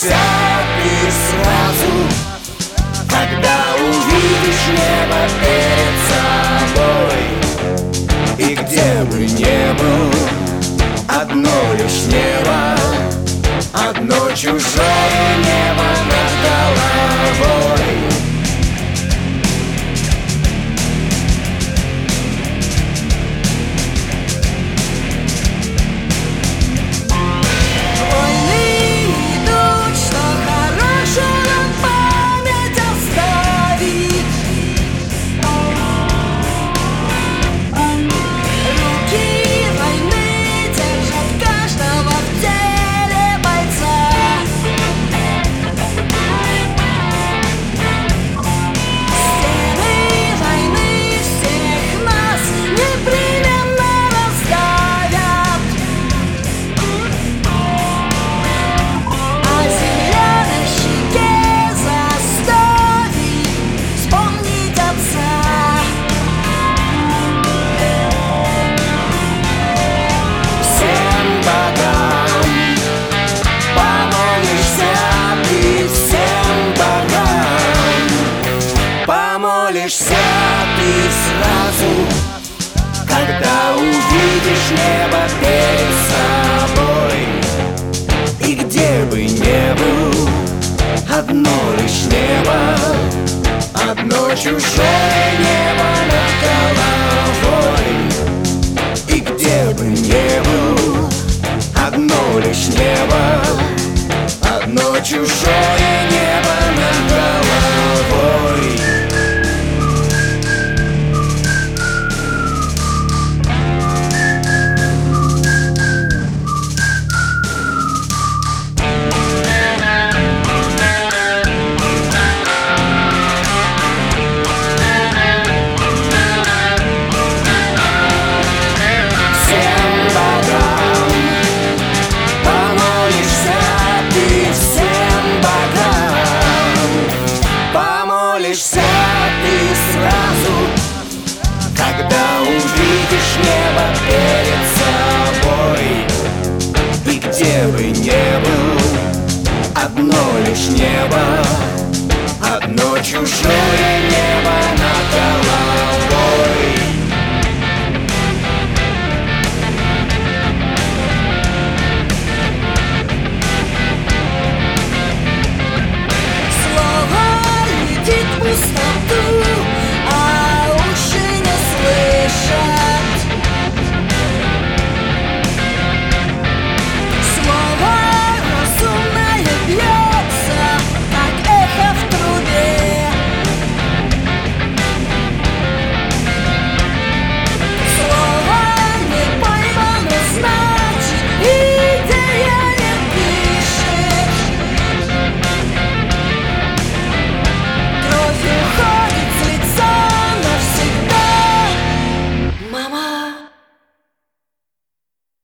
помолишься ты сразу, когда увидишь небо перед собой. И где бы ни был, одно лишь небо, одно чужое небо над головой. Помолишься ты сразу, когда увидишь небо перед собой. И где бы ни был, одно лишь небо, одно чужое небо над головой. И где бы ни был, одно лишь небо, одно чужое небо над головой. Помолишься ты сразу, когда увидишь небо перед собой. И где бы ни был, одно лишь небо, одно чужое небо над головой.